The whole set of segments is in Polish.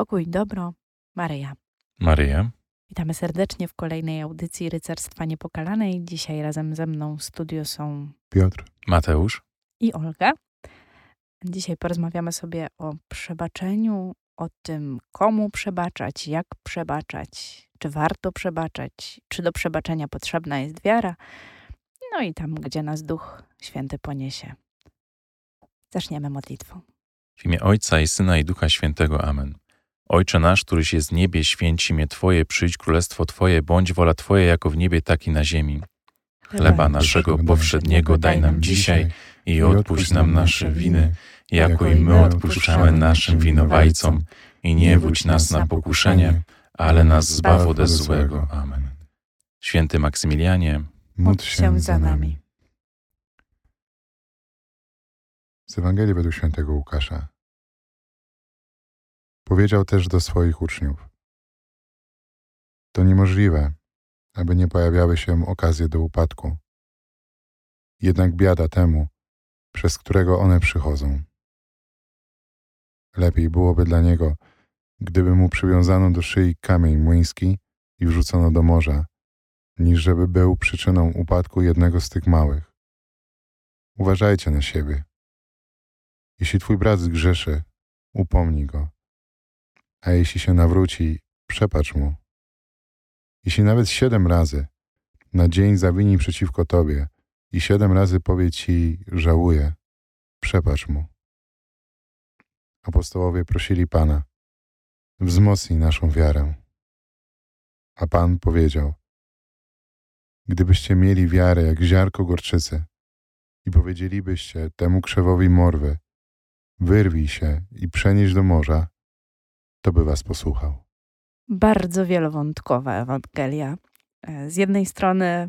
Pokój, dobro, Maryja. Maryja. Witamy serdecznie w kolejnej audycji Rycerstwa Niepokalanej. Dzisiaj razem ze mną w studiu są Piotr, Mateusz i Olga. Dzisiaj porozmawiamy sobie o przebaczeniu, o tym, komu przebaczać, jak przebaczać, czy warto przebaczać, czy do przebaczenia potrzebna jest wiara, no i tam, gdzie nas Duch Święty poniesie. Zaczniemy modlitwą. w imię Ojca i Syna i Ducha Świętego. Amen. Ojcze nasz, któryś jest w niebie, święć imię Twoje, przyjdź królestwo Twoje, bądź wola Twoja jako w niebie, tak i na ziemi. Chleba naszego powszedniego daj nam dzisiaj i odpuść nam nasze winy, jako i my odpuszczamy naszym winowajcom. I nie wódź nas na pokuszenie, ale nas zbaw ode złego. Amen. Święty Maksymilianie, módl się za nami. Z Ewangelii według świętego Łukasza. Powiedział też do swoich uczniów: to niemożliwe, aby nie pojawiały się okazje do upadku. Jednak biada temu, przez którego one przychodzą. Lepiej byłoby dla niego, gdyby mu przywiązano do szyi kamień młyński i wrzucono do morza, niż żeby był przyczyną upadku jednego z tych małych. Uważajcie na siebie. Jeśli twój brat zgrzeszy, upomnij go, a jeśli się nawróci, przebacz mu. Jeśli nawet 7 razy na dzień zawini przeciwko tobie i 7 razy powie ci żałuję, przebacz mu. Apostołowie prosili Pana: wzmocnij naszą wiarę. A Pan powiedział: gdybyście mieli wiarę jak ziarko gorczycy i powiedzielibyście temu krzewowi morwy: wyrwij się i przenieś do morza, to by was posłuchał. Bardzo wielowątkowa Ewangelia. Z jednej strony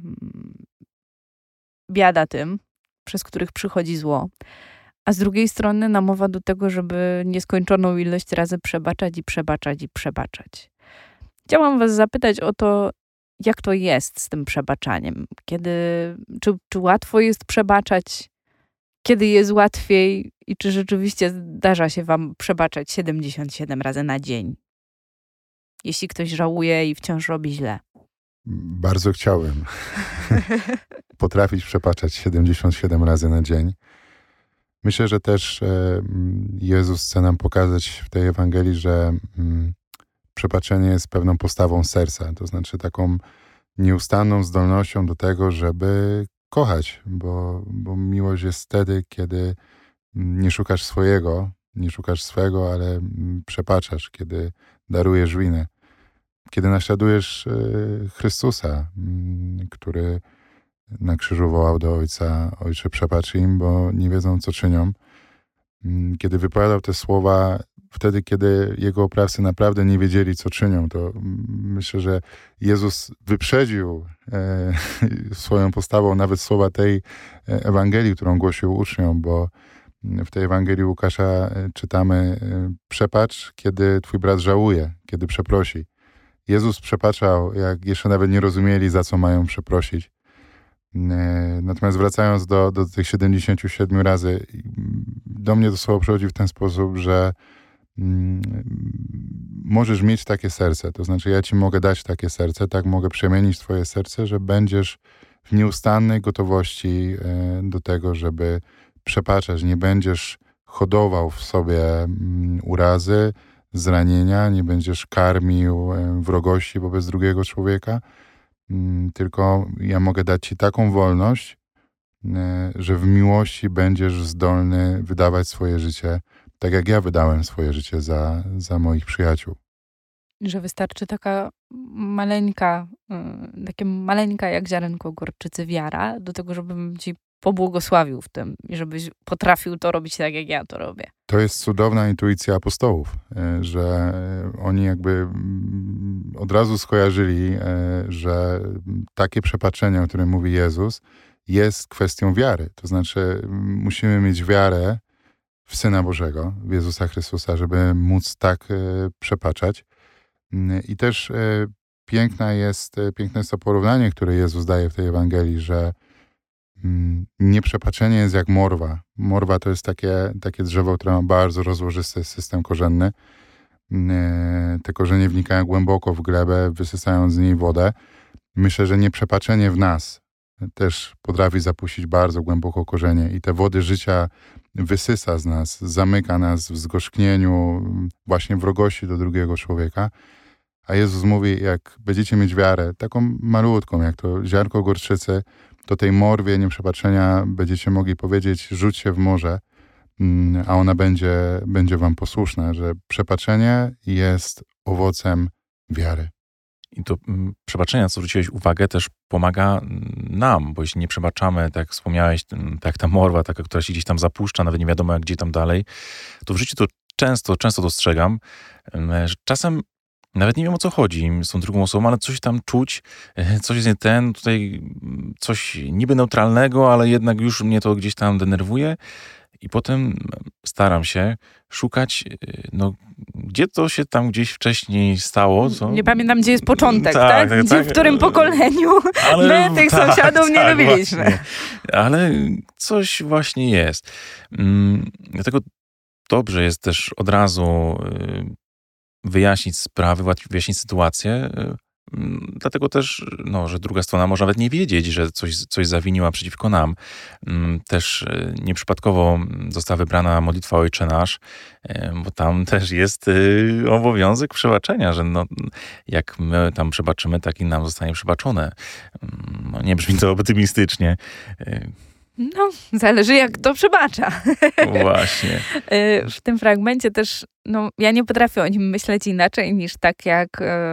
biada tym, przez których przychodzi zło, a z drugiej strony namowa do tego, żeby nieskończoną ilość razy przebaczać i przebaczać i przebaczać. Chciałam was zapytać o to, jak to jest z tym przebaczaniem. Czy łatwo jest przebaczać? Kiedy jest łatwiej? I czy rzeczywiście zdarza się wam przebaczać 77 razy na dzień? Jeśli ktoś żałuje i wciąż robi źle. Bardzo chciałem potrafić przebaczać 77 razy na dzień. Myślę, że też Jezus chce nam pokazać w tej Ewangelii, że przebaczenie jest pewną postawą serca. To znaczy taką nieustanną zdolnością do tego, żeby kochać. Bo miłość jest wtedy, kiedy nie szukasz swego, ale przebaczasz, kiedy darujesz winę. Kiedy naśladujesz Chrystusa, który na krzyżu wołał do Ojca: Ojcze, przebacz im, bo nie wiedzą, co czynią. Kiedy wypowiadał te słowa wtedy, kiedy jego oprawcy naprawdę nie wiedzieli, co czynią, to myślę, że Jezus wyprzedził swoją postawą nawet słowa tej Ewangelii, którą głosił uczniom, bo w tej Ewangelii Łukasza czytamy: przebacz, kiedy twój brat żałuje, kiedy przeprosi. Jezus przebaczał, jak jeszcze nawet nie rozumieli, za co mają przeprosić. Natomiast wracając do tych 77 razy, do mnie to słowo przychodzi w ten sposób, że możesz mieć takie serce. To znaczy, ja ci mogę dać takie serce, tak mogę przemienić twoje serce, że będziesz w nieustannej gotowości do tego, żeby przebaczać. Nie będziesz hodował w sobie urazy, zranienia, nie będziesz karmił wrogości wobec drugiego człowieka, tylko ja mogę dać ci taką wolność, że w miłości będziesz zdolny wydawać swoje życie, tak jak ja wydałem swoje życie za moich przyjaciół. Że wystarczy taka maleńka, takie maleńka jak ziarenko gorczycy wiara, do tego, żebym ci pobłogosławił w tym i żebyś potrafił to robić tak, jak ja to robię. To jest cudowna intuicja apostołów, że oni jakby od razu skojarzyli, że takie przebaczenie, o którym mówi Jezus, jest kwestią wiary. To znaczy musimy mieć wiarę w Syna Bożego, w Jezusa Chrystusa, żeby móc tak przebaczać. I też piękne jest to porównanie, które Jezus daje w tej Ewangelii, że nieprzebaczenie jest jak morwa. Morwa to jest takie drzewo, które ma bardzo rozłożysty system korzenny. te korzenie wnikają głęboko w glebę, wysysając z niej wodę. Myślę, że nieprzebaczenie w nas też potrafi zapuścić bardzo głęboko korzenie i te wody życia wysysa z nas, zamyka nas w zgorzknieniu, właśnie wrogości do drugiego człowieka. A Jezus mówi, jak będziecie mieć wiarę, taką malutką, jak to ziarnko gorczycy, to tej morwie nieprzebaczenia będziecie mogli powiedzieć, rzuć się w morze, a ona będzie wam posłuszna, że przebaczenie jest owocem wiary. I to przebaczenie, na co zwróciłeś uwagę, też pomaga nam, bo jeśli nie przebaczamy, tak jak wspomniałeś, tak jak ta morwa, taka, która się gdzieś tam zapuszcza, nawet nie wiadomo jak gdzie tam dalej, to w życiu to często dostrzegam, że czasem nawet nie wiem, o co chodzi z tą drugą osobą, ale coś tam czuć, coś jest nie tutaj coś niby neutralnego, ale jednak już mnie to gdzieś tam denerwuje i potem staram się szukać, gdzie to się tam gdzieś wcześniej stało. Co? Nie pamiętam, gdzie jest początek, tak? W którym pokoleniu my tych sąsiadów nie lubiliśmy. Właśnie. Ale coś właśnie jest. Dlatego dobrze jest też od razu wyjaśnić sprawy, wyjaśnić sytuację. Dlatego też, że druga strona może nawet nie wiedzieć, że coś zawiniła przeciwko nam. Też nieprzypadkowo została wybrana modlitwa Ojcze Nasz, bo tam też jest obowiązek przebaczenia, że jak my tam przebaczymy, tak i nam zostanie przebaczone. Nie brzmi to optymistycznie. Zależy jak kto przebacza. Właśnie. W tym fragmencie też, ja nie potrafię o nim myśleć inaczej niż tak jak,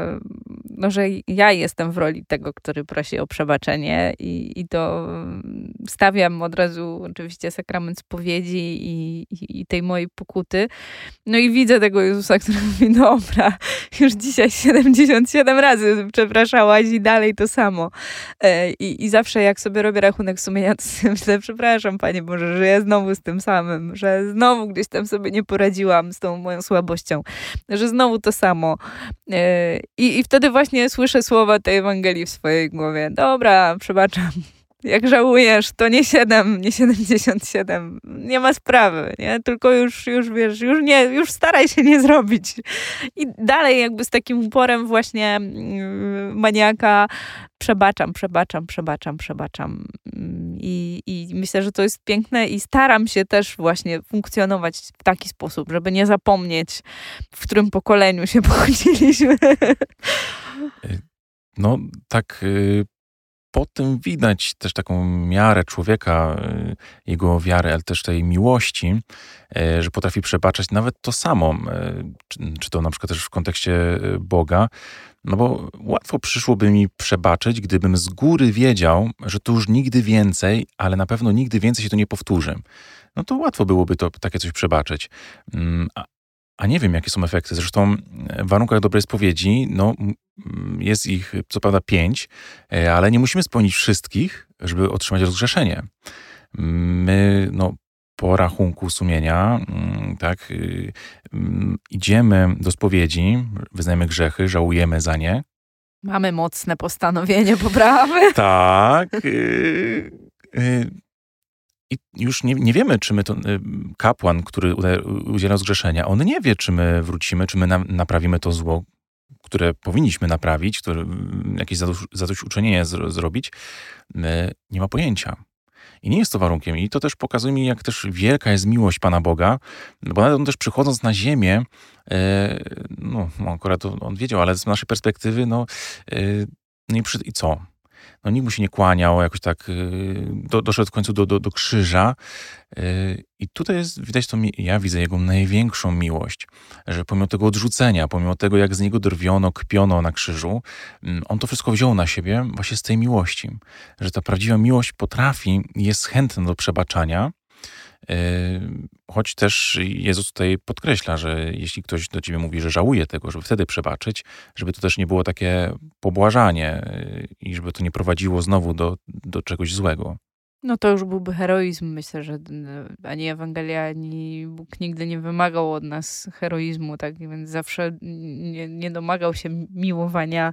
że ja jestem w roli tego, który prosi o przebaczenie i to stawiam od razu oczywiście sakrament spowiedzi i tej mojej pokuty. I widzę tego Jezusa, który mówi, dobra, już dzisiaj 77 razy przepraszałaś i dalej to samo. I zawsze jak sobie robię rachunek sumienia, to sobie myślę, przepraszam Panie Boże, że ja znowu z tym samym, że znowu gdzieś tam sobie nie poradziłam z tą moją słabością, że znowu to samo. I wtedy właśnie słyszę słowa tej Ewangelii w swojej głowie. Dobra, przebaczam. Jak żałujesz, to nie 7, nie 77. Nie ma sprawy, nie? Tylko już wiesz, już staraj się nie zrobić. I dalej jakby z takim uporem właśnie maniaka przebaczam. I myślę, że to jest piękne i staram się też właśnie funkcjonować w taki sposób, żeby nie zapomnieć, w którym pokoleniu się pochodziliśmy. Tak... Po tym widać też taką miarę człowieka, jego wiary, ale też tej miłości, że potrafi przebaczać nawet to samo. Czy to na przykład też w kontekście Boga. Bo łatwo przyszłoby mi przebaczyć, gdybym z góry wiedział, że to już nigdy więcej, ale na pewno nigdy więcej się to nie powtórzy. To łatwo byłoby to takie coś przebaczyć. A nie wiem, jakie są efekty. Zresztą w warunkach dobrej spowiedzi, jest ich co prawda 5, ale nie musimy spełnić wszystkich, żeby otrzymać rozgrzeszenie. My, po rachunku sumienia, tak, idziemy do spowiedzi, wyznajemy grzechy, żałujemy za nie. Mamy mocne postanowienie poprawy. Tak. I już nie wiemy, czy my to kapłan, który udziela rozgrzeszenia, on nie wie, czy my wrócimy, czy my naprawimy to zło, które powinniśmy naprawić, które jakieś zadośćuczynienie zrobić. Nie ma pojęcia. I nie jest to warunkiem. I to też pokazuje mi, jak też wielka jest miłość Pana Boga, bo nawet on też przychodząc na ziemię, akurat on wiedział, ale z naszej perspektywy, i co? Nikt mu się nie kłaniał, jakoś tak doszedł w końcu do krzyża. I tutaj widać to, ja widzę jego największą miłość, że pomimo tego odrzucenia, pomimo tego, jak z niego drwiono, kpiono na krzyżu, on to wszystko wziął na siebie właśnie z tej miłości. Że ta prawdziwa miłość potrafi, jest chętna do przebaczania, choć też Jezus tutaj podkreśla, że jeśli ktoś do ciebie mówi, że żałuje tego, żeby wtedy przebaczyć, żeby to też nie było takie pobłażanie i żeby to nie prowadziło znowu do czegoś złego. No to już byłby heroizm. Myślę, że ani Ewangelia, ani Bóg nigdy nie wymagał od nas heroizmu, tak? Więc zawsze nie domagał się miłowania,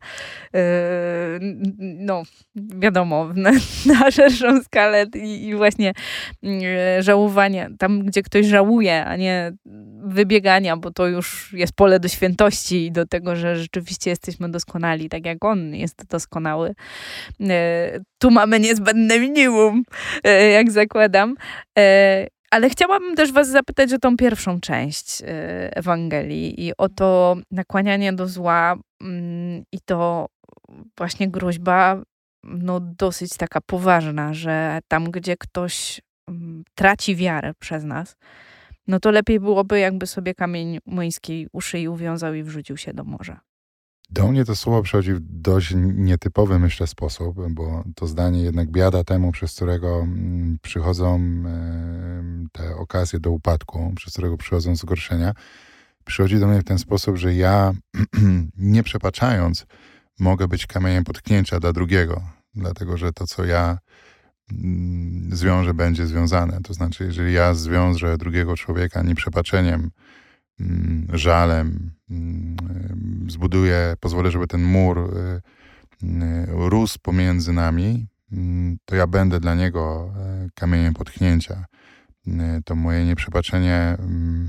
no wiadomo, na szerszą skalę i właśnie żałowania. Tam, gdzie ktoś żałuje, a nie wybiegania, bo to już jest pole do świętości i do tego, że rzeczywiście jesteśmy doskonali, tak jak On jest doskonały. Tu mamy niezbędne minimum, jak zakładam. Ale chciałabym też was zapytać o tą pierwszą część Ewangelii i o to nakłanianie do zła i to właśnie groźba no, dosyć taka poważna, że tam, gdzie ktoś traci wiarę przez nas, no to lepiej byłoby, jakby sobie kamień młyński u szyi uwiązał i wrzucił się do morza. Do mnie to słowo przychodzi w dość nietypowy, myślę, sposób, bo to zdanie jednak biada temu, przez którego przychodzą te okazje do upadku, przez którego przychodzą zgorszenia. Przychodzi do mnie w ten sposób, że ja, nie przebaczając, mogę być kamieniem potknięcia dla drugiego, dlatego że to, co ja zwiążę, będzie związane. To znaczy, jeżeli ja zwiążę drugiego człowieka nieprzebaczeniem, żalem, pozwolę, żeby ten mur rósł pomiędzy nami, to ja będę dla niego kamieniem potknięcia. To moje nieprzebaczenie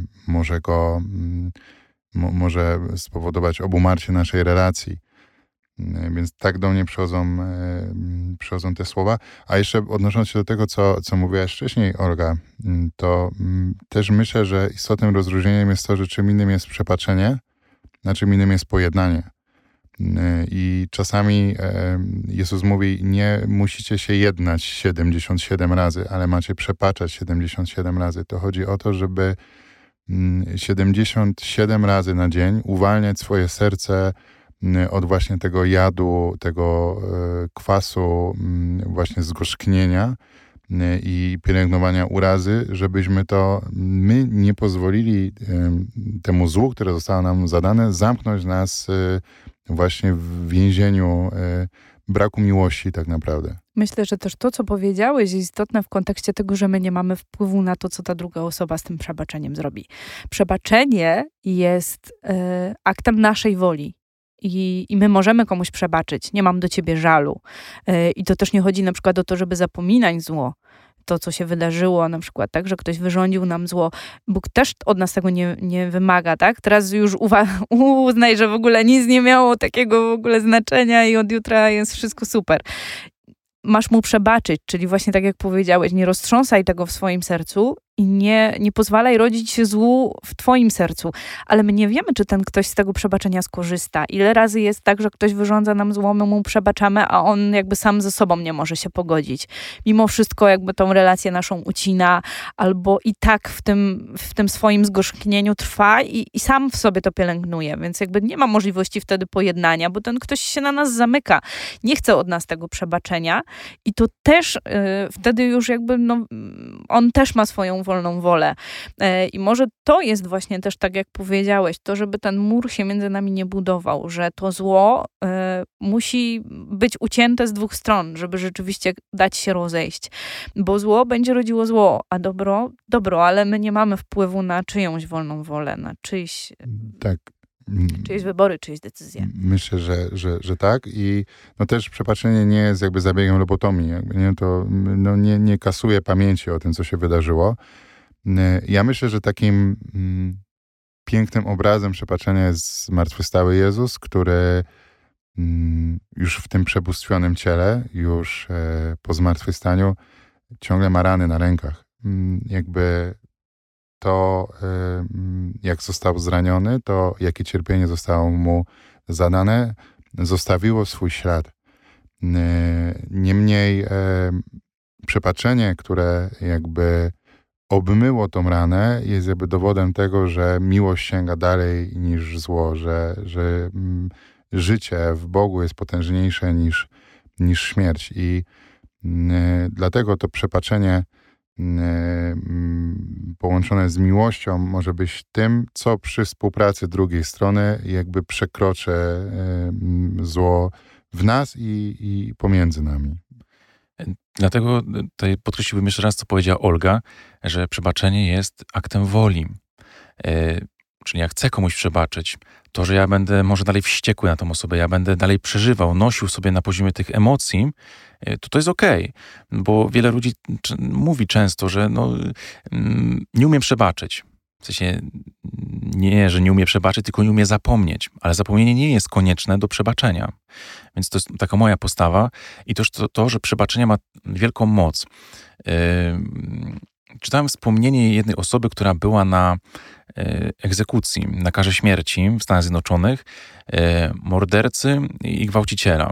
może spowodować obumarcie naszej relacji. Więc tak do mnie przychodzą te słowa. A jeszcze odnosząc się do tego, co mówiłaś wcześniej, Olga, to też myślę, że istotnym rozróżnieniem jest to, że czym innym jest przebaczenie, a czym innym jest pojednanie. I czasami Jezus mówi, nie musicie się jednać 77 razy, ale macie przebaczać 77 razy. To chodzi o to, żeby 77 razy na dzień uwalniać swoje serce od właśnie tego jadu, tego kwasu, właśnie zgorzknienia i pielęgnowania urazy, żebyśmy my nie pozwolili temu złu, które zostało nam zadane, zamknąć nas właśnie w więzieniu braku miłości tak naprawdę. Myślę, że też to, co powiedziałeś, jest istotne w kontekście tego, że my nie mamy wpływu na to, co ta druga osoba z tym przebaczeniem zrobi. Przebaczenie jest aktem naszej woli. I my możemy komuś przebaczyć. Nie mam do ciebie żalu. I to też nie chodzi na przykład o to, żeby zapominać zło. To, co się wydarzyło, na przykład tak, że ktoś wyrządził nam zło. Bóg też od nas tego nie wymaga, tak? Teraz już uznaj, że w ogóle nic nie miało takiego w ogóle znaczenia i od jutra jest wszystko super. Masz mu przebaczyć, czyli właśnie tak jak powiedziałeś, nie roztrząsaj tego w swoim sercu i nie pozwalaj rodzić się złu w twoim sercu. Ale my nie wiemy, czy ten ktoś z tego przebaczenia skorzysta. Ile razy jest tak, że ktoś wyrządza nam zło, my mu przebaczamy, a on jakby sam ze sobą nie może się pogodzić. Mimo wszystko jakby tą relację naszą ucina, albo i tak w tym swoim zgorzknieniu trwa i sam w sobie to pielęgnuje. Więc jakby nie ma możliwości wtedy pojednania, bo ten ktoś się na nas zamyka. Nie chce od nas tego przebaczenia i to też wtedy już jakby on też ma swoją wolną wolę. I może to jest właśnie też tak, jak powiedziałeś, to, żeby ten mur się między nami nie budował, że to zło musi być ucięte z dwóch stron, żeby rzeczywiście dać się rozejść. Bo zło będzie rodziło zło, a dobro, ale my nie mamy wpływu na czyjąś wolną wolę, na czyjeś wybory, czyjeś decyzje. Myślę, że tak. I też przebaczenie nie jest jakby zabiegiem lobotomii. Nie kasuje pamięci o tym, co się wydarzyło. Ja myślę, że takim pięknym obrazem przebaczenia jest zmartwychwstały Jezus, który już w tym przebóstwionym ciele, już po zmartwychwstaniu ciągle ma rany na rękach. Jakby to, jak został zraniony, to jakie cierpienie zostało mu zadane, zostawiło swój ślad. Niemniej przebaczenie, które jakby obmyło tą ranę, jest jakby dowodem tego, że miłość sięga dalej niż zło, że życie w Bogu jest potężniejsze niż śmierć. I dlatego to przebaczenie połączone z miłością może być tym, co przy współpracy drugiej strony jakby przekroczy zło w nas i pomiędzy nami. Dlatego tutaj podkreśliłbym jeszcze raz, co powiedziała Olga, że przebaczenie jest aktem woli. Czyli ja chcę komuś przebaczyć, to, że ja będę może dalej wściekły na tą osobę, ja będę dalej przeżywał, nosił sobie na poziomie tych emocji, to jest okej. Bo wiele ludzi mówi często, że nie umiem przebaczyć. W sensie nie, że nie umie przebaczyć, tylko nie umie zapomnieć. Ale zapomnienie nie jest konieczne do przebaczenia. Więc to jest taka moja postawa. I też to, że przebaczenie ma wielką moc. Czytałem wspomnienie jednej osoby, która była na egzekucji, na karze śmierci w Stanach Zjednoczonych, mordercy i gwałciciela.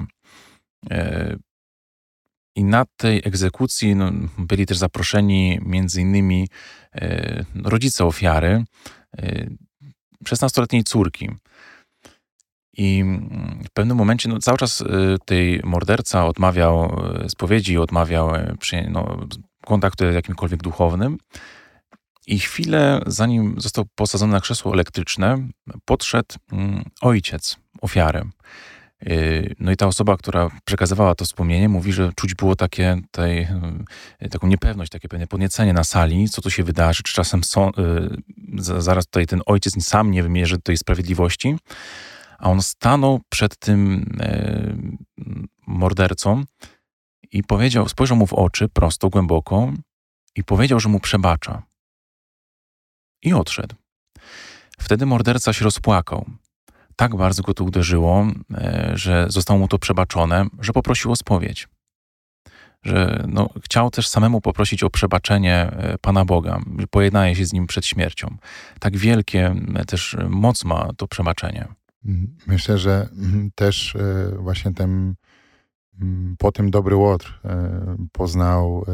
I na tej egzekucji byli też zaproszeni między innymi rodzice ofiary, 16-letniej córki. I w pewnym momencie cały czas tej morderca odmawiał spowiedzi, odmawiał kontaktu jakimkolwiek duchownym. I chwilę zanim został posadzony na krzesło elektryczne, podszedł ojciec ofiary. No i ta osoba, która przekazywała to wspomnienie, mówi, że czuć było taką niepewność, takie pewne podniecenie na sali, co tu się wydarzy, czy czasem zaraz tutaj ten ojciec sam nie wymierzy tej sprawiedliwości, a on stanął przed tym mordercą i spojrzał mu w oczy prosto, głęboko i powiedział, że mu przebacza. I odszedł. Wtedy morderca się rozpłakał. Tak bardzo go to uderzyło, że zostało mu to przebaczone, że poprosił o spowiedź. Że chciał też samemu poprosić o przebaczenie Pana Boga, pojednanie się z Nim przed śmiercią. Tak wielkie też moc ma to przebaczenie. Myślę, że też właśnie po tym dobry Łotr poznał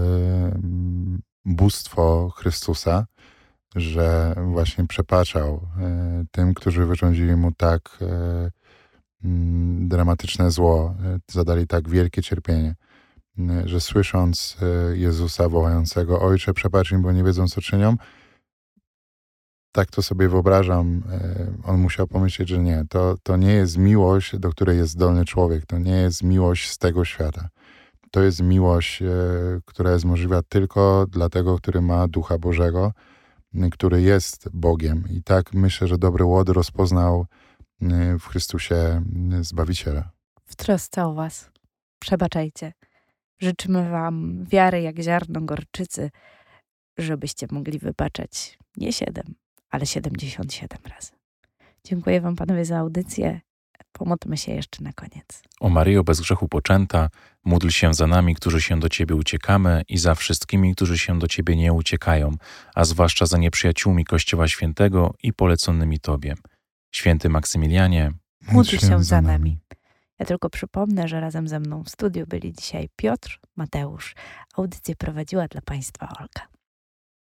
bóstwo Chrystusa, że właśnie przebaczał tym, którzy wyrządzili mu tak dramatyczne zło, zadali tak wielkie cierpienie, że słysząc Jezusa wołającego: Ojcze, przebacz im, bo nie wiedzą, co czynią, tak to sobie wyobrażam, on musiał pomyśleć, że nie, to nie jest miłość, do której jest zdolny człowiek, to nie jest miłość z tego świata. To jest miłość, która jest możliwa tylko dla tego, który ma Ducha Bożego, który jest Bogiem. I tak myślę, że dobry Łotr rozpoznał w Chrystusie Zbawiciela. W trosce o was przebaczajcie. Życzymy wam wiary jak ziarno gorczycy, żebyście mogli wybaczać nie 7, ale 77 razy. Dziękuję wam, panowie, za audycję. Pomódlmy się jeszcze na koniec. O Maryjo, bez grzechu poczęta, módl się za nami, którzy się do Ciebie uciekamy, i za wszystkimi, którzy się do Ciebie nie uciekają, a zwłaszcza za nieprzyjaciółmi Kościoła Świętego i poleconymi Tobie. Święty Maksymilianie, módl się za nami. Ja tylko przypomnę, że razem ze mną w studiu byli dzisiaj Piotr, Mateusz. Audycję prowadziła dla Państwa Olga.